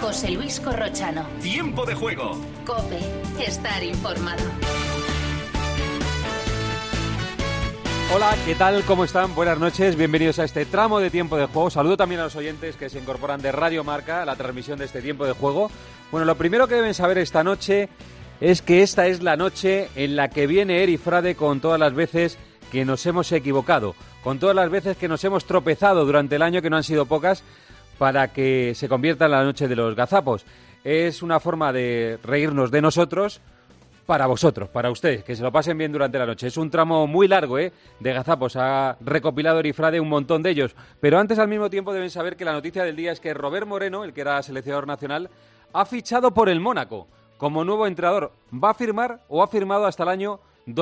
José Luis Corrochano. Tiempo de juego. COPE. Estar informado. Hola, ¿qué tal? ¿Cómo están? Buenas noches, bienvenidos a este tramo de Tiempo de Juego. Saludo también a los oyentes que se incorporan de Radio Marca a la transmisión de este Tiempo de Juego. Bueno, lo primero que deben saber esta noche es que esta es la noche en la que viene Eri Frade con todas las veces que nos hemos equivocado, con todas las veces que nos hemos tropezado durante el año, que no han sido pocas, para que se convierta en la noche de los gazapos. Es una forma de reírnos de nosotros para vosotros, para ustedes, que se lo pasen bien durante la noche. Es un tramo muy largo, de gazapos. Ha recopilado Eri Frade un montón de ellos. Pero antes, al mismo tiempo, deben saber que la noticia del día es que Robert Moreno, el que era seleccionador nacional, ha fichado por el Mónaco como nuevo entrenador. Va a firmar o ha firmado hasta el año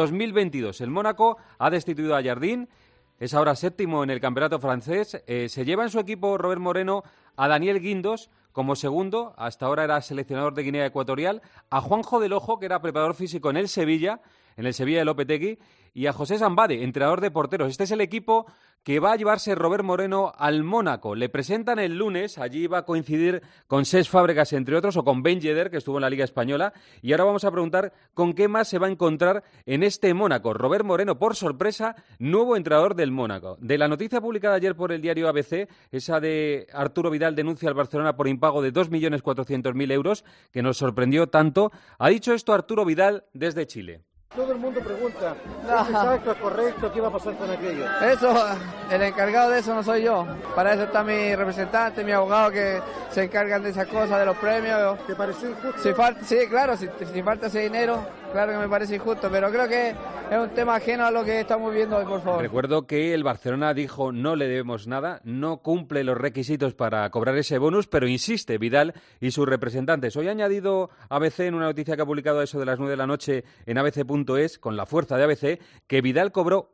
2022. El Mónaco ha destituido a Jardín, es ahora séptimo en el campeonato francés. Se lleva en su equipo Robert Moreno a Daniel Guindos como segundo, hasta ahora era seleccionador de Guinea Ecuatorial, a Juanjo del Ojo, que era preparador físico en el Sevilla de Lopetegui, y a José Sambade, entrenador de porteros. Este es el equipo que va a llevarse Robert Moreno al Mónaco. Le presentan el lunes, allí va a coincidir con Cesc Fàbregas, entre otros, o con Ben Yedder, que estuvo en la Liga Española. Y ahora vamos a preguntar con qué más se va a encontrar en este Mónaco. Robert Moreno, por sorpresa, nuevo entrenador del Mónaco. De la noticia publicada ayer por el diario ABC, esa de Arturo Vidal denuncia al Barcelona por impago de 2.400.000 euros, que nos sorprendió tanto, ha dicho esto Arturo Vidal desde Chile. Todo el mundo pregunta, ¿es exacto, es correcto? ¿Qué va a pasar con aquello? Eso, el encargado de eso no soy yo. Para eso está mi representante, mi abogado, que se encargan de esas cosas, de los premios. ¿Te parece injusto? Sí, claro, si falta ese dinero, claro que me parece injusto, pero creo que es un tema ajeno a lo que estamos viendo hoy, por favor. Recuerdo que el Barcelona dijo no le debemos nada, no cumple los requisitos para cobrar ese bonus, pero insiste Vidal y sus representantes. Hoy ha añadido ABC en una noticia que ha publicado eso de las 9 de la noche en ABC.es, con la fuerza de ABC, que Vidal cobró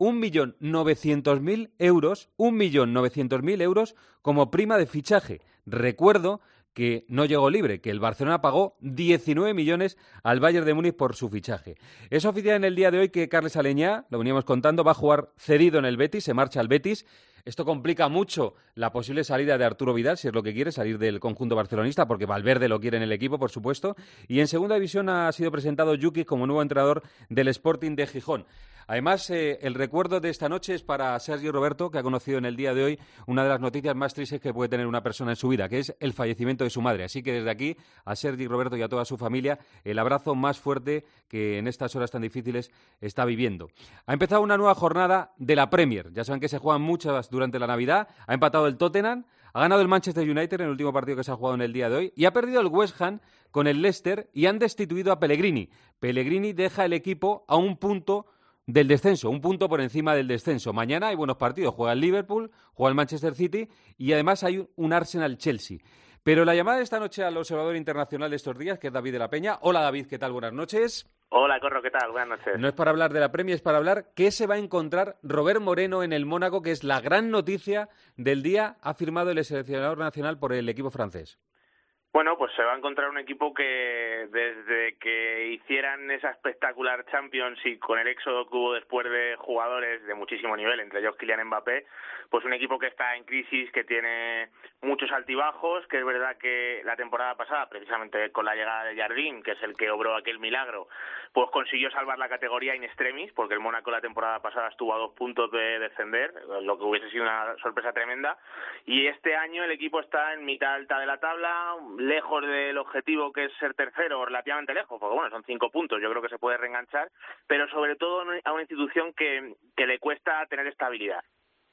1.900.000 euros, 1.900.000 euros como prima de fichaje. Recuerdo que no llegó libre, que el Barcelona pagó 19 millones al Bayern de Múnich por su fichaje. Es oficial en el día de hoy que Carles Aleñá, lo veníamos contando, va a jugar cedido en el Betis, se marcha al Betis. Esto complica mucho la posible salida de Arturo Vidal, si es lo que quiere, salir del conjunto barcelonista, porque Valverde lo quiere en el equipo, por supuesto. Y en segunda división ha sido presentado Yuki como nuevo entrenador del Sporting de Gijón. Además, el recuerdo de esta noche es para Sergi Roberto, que ha conocido en el día de hoy una de las noticias más tristes que puede tener una persona en su vida, que es el fallecimiento de su madre. Así que desde aquí, a Sergi Roberto y a toda su familia, el abrazo más fuerte que en estas horas tan difíciles está viviendo. Ha empezado una nueva jornada de la Premier. Ya saben que se juegan muchas durante la Navidad. Ha empatado el Tottenham, ha ganado el Manchester United en el último partido que se ha jugado en el día de hoy y ha perdido el West Ham con el Leicester y han destituido a Pellegrini. Pellegrini deja el equipo a un punto del descenso, un punto por encima del descenso. Mañana hay buenos partidos, juega el Liverpool, juega el Manchester City y además hay un Arsenal-Chelsea. Pero la llamada de esta noche al observador internacional de estos días, que es David de la Peña. Hola David, ¿qué tal? Buenas noches. Hola Corro, ¿qué tal? Buenas noches. No es para hablar de la Premier, es para hablar qué se va a encontrar Robert Moreno en el Mónaco, que es la gran noticia del día. Ha firmado el seleccionador nacional por el equipo francés. Bueno, pues se va a encontrar un equipo que desde que hicieran esa espectacular Champions y con el éxodo que hubo después de jugadores de muchísimo nivel, entre ellos Kylian Mbappé, pues un equipo que está en crisis, que tiene muchos altibajos, que es verdad que la temporada pasada, precisamente con la llegada de Jardín, que es el que obró aquel milagro, pues consiguió salvar la categoría in extremis, porque el Mónaco la temporada pasada estuvo a 2 puntos de descender, lo que hubiese sido una sorpresa tremenda, y este año el equipo está en mitad alta de la tabla, lejos del objetivo que es ser tercero, relativamente lejos, porque bueno, son 5 puntos, yo creo que se puede reenganchar, pero sobre todo a una institución que le cuesta tener estabilidad.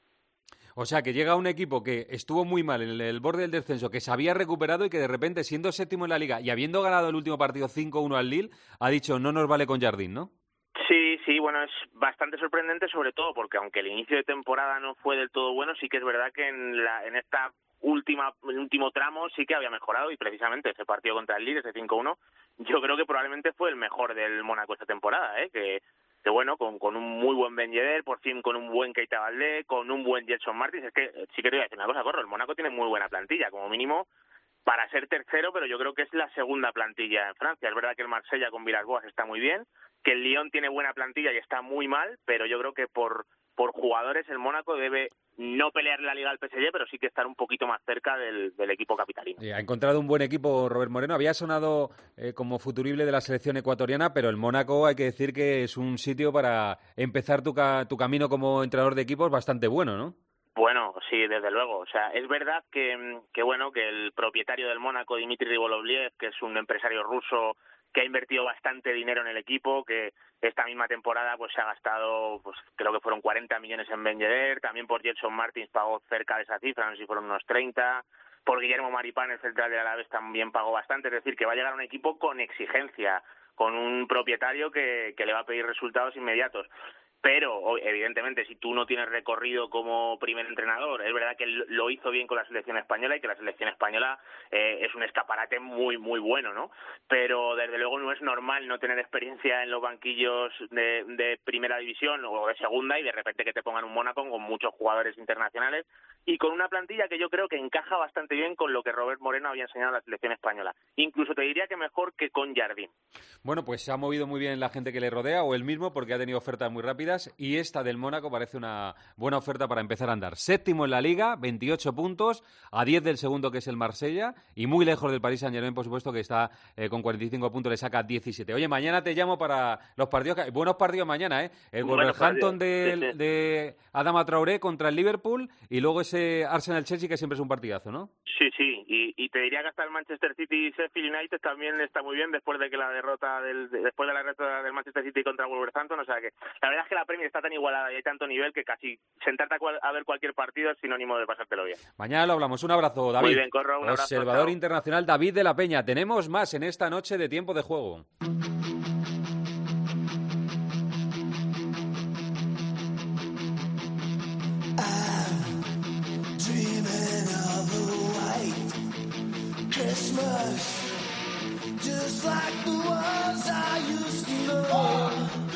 O sea, que llega un equipo que estuvo muy mal en el borde del descenso, que se había recuperado y que de repente, siendo séptimo en la Liga y habiendo ganado el último partido 5-1 al Lille, ha dicho no nos vale con Jardín, ¿no? Sí, bueno, es bastante sorprendente, sobre todo porque aunque el inicio de temporada no fue del todo bueno, sí que es verdad que en esta último tramo sí que había mejorado y precisamente ese partido contra el Lille, ese 5-1, yo creo que probablemente fue el mejor del Mónaco esta temporada, que bueno, con un muy buen Ben Yedder, por fin con un buen Keita Baldé, con un buen Gedson Martins. Es que sí que te voy a decir una cosa, Corro, el Mónaco tiene muy buena plantilla, como mínimo para ser tercero, pero yo creo que es la segunda plantilla en Francia. Es verdad que el Marsella con Villas-Boas está muy bien, que el Lyon tiene buena plantilla y está muy mal, pero yo creo que por jugadores el Mónaco debe no pelear la Liga al PSG, pero sí que estar un poquito más cerca del equipo capitalino. Ha encontrado un buen equipo Robert Moreno. Había sonado como futurible de la selección ecuatoriana, pero el Mónaco hay que decir que es un sitio para empezar tu camino como entrenador de equipos bastante bueno, ¿no? Bueno, sí, desde luego. O sea, es verdad que el propietario del Mónaco, Dmitry Ribolovlev, que es un empresario ruso que ha invertido bastante dinero en el equipo, que esta misma temporada pues se ha gastado, pues creo que fueron 40 millones en Ben Yedder, también por Gedson Martins pagó cerca de esa cifra, no sé si fueron unos 30, por Guillermo Maripán, el central del Alavés, también pagó bastante, es decir, que va a llegar un equipo con exigencia, con un propietario que le va a pedir resultados inmediatos. Pero, evidentemente, si tú no tienes recorrido como primer entrenador, es verdad que él lo hizo bien con la selección española y que la selección española es un escaparate muy, muy bueno, ¿no? Pero, desde luego, no es normal no tener experiencia en los banquillos de primera división o de segunda y de repente que te pongan un Mónaco con muchos jugadores internacionales y con una plantilla que yo creo que encaja bastante bien con lo que Robert Moreno había enseñado a la selección española. Incluso te diría que mejor que con Jardín. Bueno, pues se ha movido muy bien la gente que le rodea o él mismo porque ha tenido ofertas muy rápidas. Y esta del Mónaco parece una buena oferta para empezar a andar. 7º en la Liga, 28 puntos, a 10 del segundo que es el Marsella y muy lejos del Paris Saint-Germain, por supuesto, que está con 45 puntos, le saca 17. Oye, mañana te llamo para los partidos, buenos partidos mañana, ¿eh? El Wolverhampton de Adama Traoré contra el Liverpool y luego ese Arsenal-Chelsea que siempre es un partidazo, ¿no? Sí, y te diría que hasta el Manchester City y Sheffield United también está muy bien después de la derrota del Manchester City contra Wolverhampton, o sea que la verdad es que la Premier está tan igualada y hay tanto nivel que casi sentarte a ver cualquier partido es sinónimo de pasártelo bien. Mañana lo hablamos. Un abrazo, David. Muy bien, Corro, un abrazo. Observador chao. internacional David de la Peña. Tenemos más en esta noche de Tiempo de Juego. Just like the ones I used to know.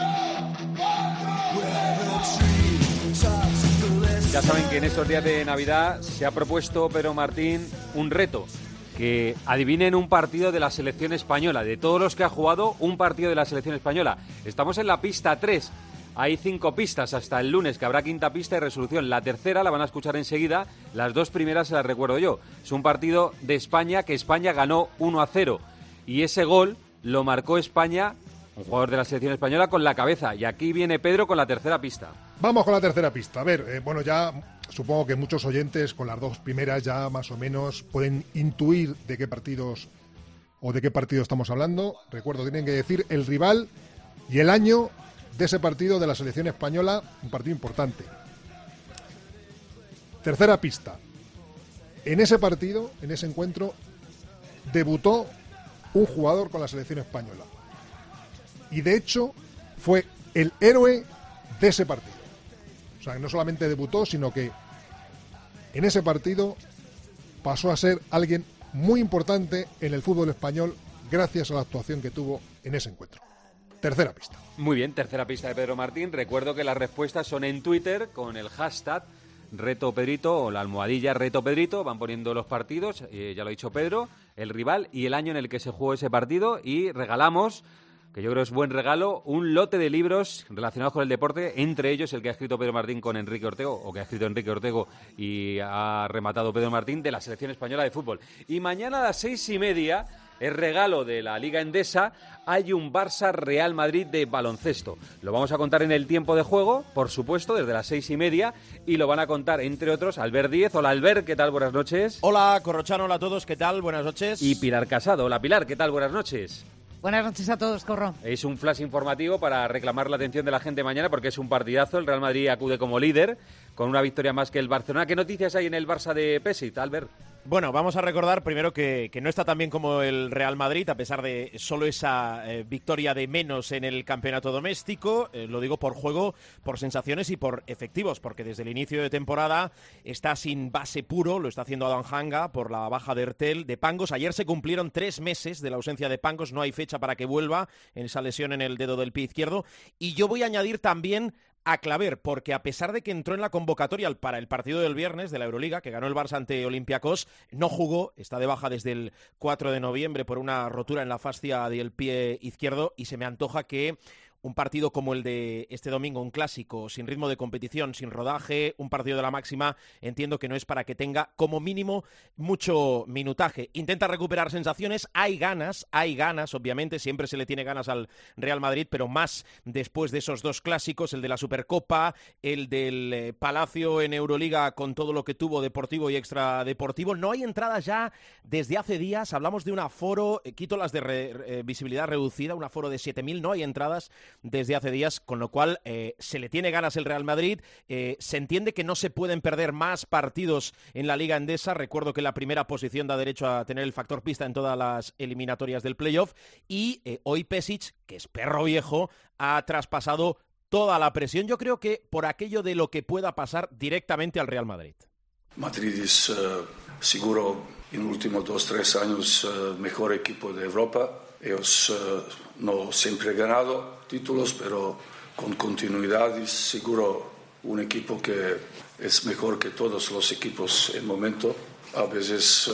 Ya saben que en estos días de Navidad se ha propuesto Pedro Martín un reto, que adivinen un partido de la selección española, de todos los que ha jugado, un partido de la selección española. Estamos en la pista 3. Hay 5 pistas hasta el lunes, que habrá quinta pista y resolución. La tercera la van a escuchar enseguida, las 2 primeras se las recuerdo yo. Es un partido de España que España ganó 1-0 y ese gol lo marcó España, un jugador de la selección española, con la cabeza. Y aquí viene Pedro con la tercera pista. Vamos con la tercera pista. A ver, bueno, ya supongo que muchos oyentes con las 2 primeras ya más o menos pueden intuir de qué partidos o de qué partido estamos hablando. Recuerdo, tienen que decir el rival y el año de ese partido de la selección española, un partido importante. Tercera pista. En ese partido, en ese encuentro, debutó un jugador con la selección española. Y de hecho, fue el héroe de ese partido. O sea, no solamente debutó, sino que en ese partido pasó a ser alguien muy importante en el fútbol español gracias a la actuación que tuvo en ese encuentro. Tercera pista. Muy bien, tercera pista de Pedro Martín. Recuerdo que las respuestas son en Twitter con el hashtag Reto Pedrito o la almohadilla Reto Pedrito. Van poniendo los partidos, ya lo ha dicho Pedro, el rival y el año en el que se jugó ese partido. Y regalamos, que yo creo es buen regalo, un lote de libros relacionados con el deporte, entre ellos el que ha escrito Pedro Martín con Enrique Ortego, o que ha escrito Enrique Ortego y ha rematado Pedro Martín, de la selección española de fútbol. Y mañana a las 6:30, el regalo de la Liga Endesa, hay un Barça-Real Madrid de baloncesto. Lo vamos a contar en el tiempo de juego, por supuesto, desde las 6:30, y lo van a contar, entre otros, Albert Díez. Hola, Albert, ¿qué tal? Buenas noches. Hola, Corrochano, hola a todos, ¿qué tal? Buenas noches. Y Pilar Casado. Hola, Pilar, ¿qué tal? Buenas noches. Buenas noches a todos, Corro. Es un flash informativo para reclamar la atención de la gente mañana porque es un partidazo. El Real Madrid acude como líder con una victoria más que el Barcelona. ¿Qué noticias hay en el Barça de Pesic, Albert? Bueno, vamos a recordar primero que no está tan bien como el Real Madrid, a pesar de solo esa victoria de menos en el campeonato doméstico. Lo digo por juego, por sensaciones y por efectivos, porque desde el inicio de temporada está sin base puro, lo está haciendo Adán Hanga por la baja de Ertel, de Pangos. Ayer se cumplieron 3 meses de la ausencia de Pangos, no hay fecha para que vuelva en esa lesión en el dedo del pie izquierdo. Y yo voy a añadir también a Claver, porque a pesar de que entró en la convocatoria para el partido del viernes de la Euroliga, que ganó el Barça ante Olympiacos, no jugó, está de baja desde el 4 de noviembre por una rotura en la fascia del pie izquierdo y se me antoja que un partido como el de este domingo, un clásico, sin ritmo de competición, sin rodaje, un partido de la máxima, entiendo que no es para que tenga como mínimo mucho minutaje. Intenta recuperar sensaciones, hay ganas, obviamente, siempre se le tiene ganas al Real Madrid, pero más después de esos dos clásicos, el de la Supercopa, el del Palacio en Euroliga con todo lo que tuvo deportivo y extradeportivo. No hay entradas ya desde hace días, hablamos de un aforo, quito las de visibilidad reducida, un aforo de 7.000, no hay entradas desde hace días, con lo cual se le tiene ganas el Real Madrid, se entiende que no se pueden perder más partidos en la Liga Endesa, recuerdo que la primera posición da derecho a tener el factor pista en todas las eliminatorias del playoff, y hoy Pešić, que es perro viejo, ha traspasado toda la presión, yo creo que por aquello de lo que pueda pasar directamente al Real Madrid. Madrid es seguro en los últimos 2-3 años mejor equipo de Europa. Ellos no siempre han ganado títulos, pero con continuidad es seguro un equipo que es mejor que todos los equipos en el momento. A veces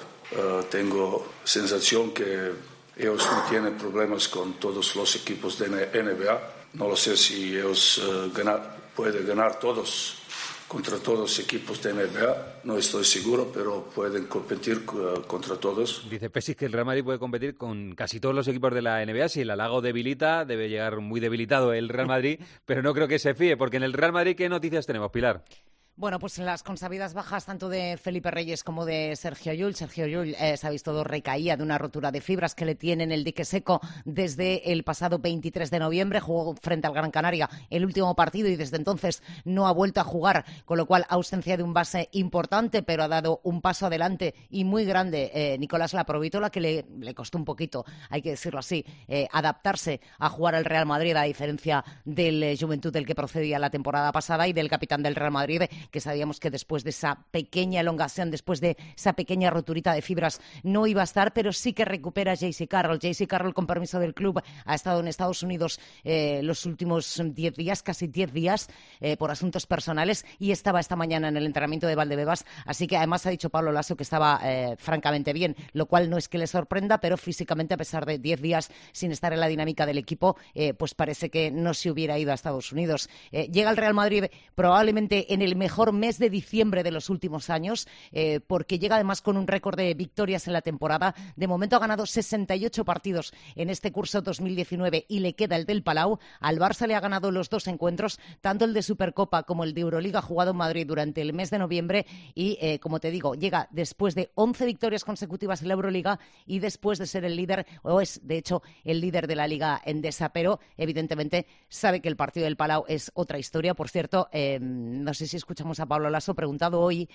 tengo sensación que ellos no tienen problemas con todos los equipos de NBA. No lo sé si ellos pueden ganar todos contra todos los equipos de NBA, no estoy seguro, pero pueden competir contra todos. Dice Pešić que el Real Madrid puede competir con casi todos los equipos de la NBA. Si el halago debilita, debe llegar muy debilitado el Real Madrid, pero no creo que se fíe, porque en el Real Madrid, ¿qué noticias tenemos, Pilar? Bueno, pues las consabidas bajas tanto de Felipe Reyes como de Sergio Llull. Sergio Llull, sabéis todo, recaía de una rotura de fibras que le tiene en el dique seco desde el pasado 23 de noviembre. Jugó frente al Gran Canaria el último partido y desde entonces no ha vuelto a jugar, con lo cual ausencia de un base importante, pero ha dado un paso adelante y muy grande Nicolás Laprovítola, que le costó un poquito, hay que decirlo así, adaptarse a jugar al Real Madrid, a diferencia del Juventud del que procedía la temporada pasada y del capitán del Real Madrid, que sabíamos que después de esa pequeña elongación, después de esa pequeña roturita de fibras, no iba a estar, pero sí que recupera J.C. Carroll. J.C. Carroll, con permiso del club, ha estado en Estados Unidos los últimos 10 días, casi 10 días, por asuntos personales, y estaba esta mañana en el entrenamiento de Valdebebas, así que además ha dicho Pablo Lasso que estaba francamente bien, lo cual no es que le sorprenda, pero físicamente, a pesar de 10 días sin estar en la dinámica del equipo, pues parece que no se hubiera ido a Estados Unidos. Llega al Real Madrid probablemente en el mejor mes de diciembre de los últimos años, porque llega además con un récord de victorias en la temporada. De momento ha ganado 68 partidos en este curso 2019 y le queda el del Palau. Al Barça le ha ganado los dos encuentros, tanto el de Supercopa como el de Euroliga, jugado en Madrid durante el mes de noviembre, y como te digo, llega después de 11 victorias consecutivas en la Euroliga y después de ser el líder, o es de hecho el líder de la Liga Endesa, pero evidentemente sabe que el partido del Palau es otra historia. Por cierto, no sé si escuchamos a Pablo Lasso preguntado hoy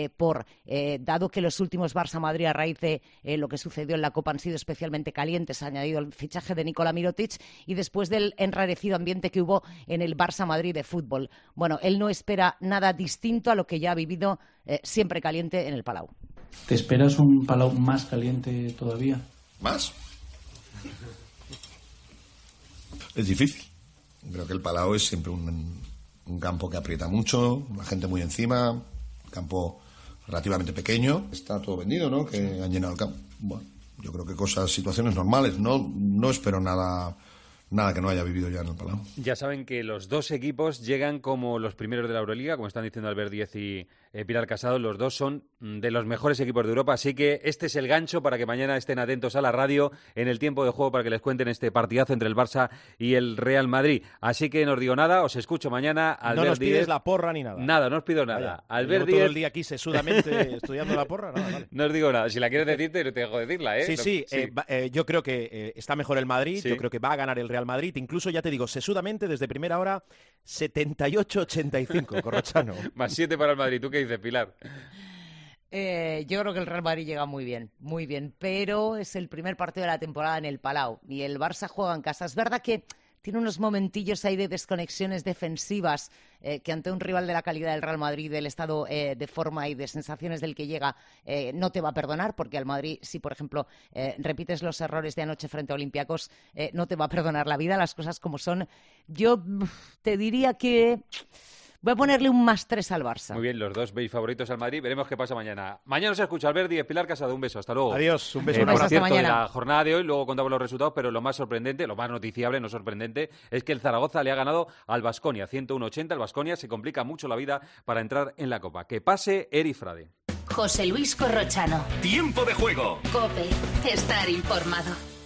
dado que los últimos Barça-Madrid a raíz de lo que sucedió en la Copa han sido especialmente calientes, ha añadido el fichaje de Nikola Mirotic y después del enrarecido ambiente que hubo en el Barça-Madrid de fútbol. Bueno, él no espera nada distinto a lo que ya ha vivido siempre caliente en el Palau. ¿Te esperas un Palau más caliente todavía? ¿Más? Es difícil. Creo que el Palau es siempre un campo que aprieta mucho, la gente muy encima, campo relativamente pequeño. Está todo vendido, ¿no? Que han llenado el campo. Bueno, yo creo que situaciones normales. No espero nada que no haya vivido ya en el Palau. Ya saben que los dos equipos llegan como los primeros de la Euroliga, como están diciendo Albert Díez y Pilar Casado. Los dos son de los mejores equipos de Europa, así que este es el gancho para que mañana estén atentos a la radio en el tiempo de juego para que les cuenten este partidazo entre el Barça y el Real Madrid. Así que no os digo nada, os escucho mañana. Albert no nos pides Díez, la porra ni nada. Nada, no os pido nada. Vaya, Albert llevo Díez, todo el día aquí sesudamente estudiando la porra. Nada, vale. No os digo nada. Si la quieres decir, te dejo decirla, ¿eh? Sí. Yo creo que está mejor el Madrid, sí. Yo creo que va a ganar el Real Madrid. Incluso, ya te digo, sesudamente, desde primera hora, 78-85, Corrochano. Más 7 para el Madrid. ¿Tú qué dices, Pilar? Yo creo que el Real Madrid llega muy bien, pero es el primer partido de la temporada en el Palau y el Barça juega en casa. Es verdad que tiene unos momentillos ahí de desconexiones defensivas que ante un rival de la calidad del Real Madrid, del estado de forma y de sensaciones del que llega, no te va a perdonar, porque al Madrid, si por ejemplo repites los errores de anoche frente a Olympiacos, no te va a perdonar la vida, las cosas como son. Yo te diría que Voy a ponerle un +3 al Barça. Muy bien, los dos veis favoritos al Madrid. Veremos qué pasa mañana. Mañana os escucha Alberdi y Pilar Casado. Un beso, hasta luego. Adiós, un beso. Por hasta cierto, mañana. de la jornada de hoy, luego contamos los resultados, pero lo más sorprendente, lo más noticiable, no sorprendente, es que el Zaragoza le ha ganado al Baskonia 101-80. El Baskonia se complica mucho la vida para entrar en la Copa. Que pase Eri Frade. José Luis Corrochano. Tiempo de juego. COPE. Estar informado.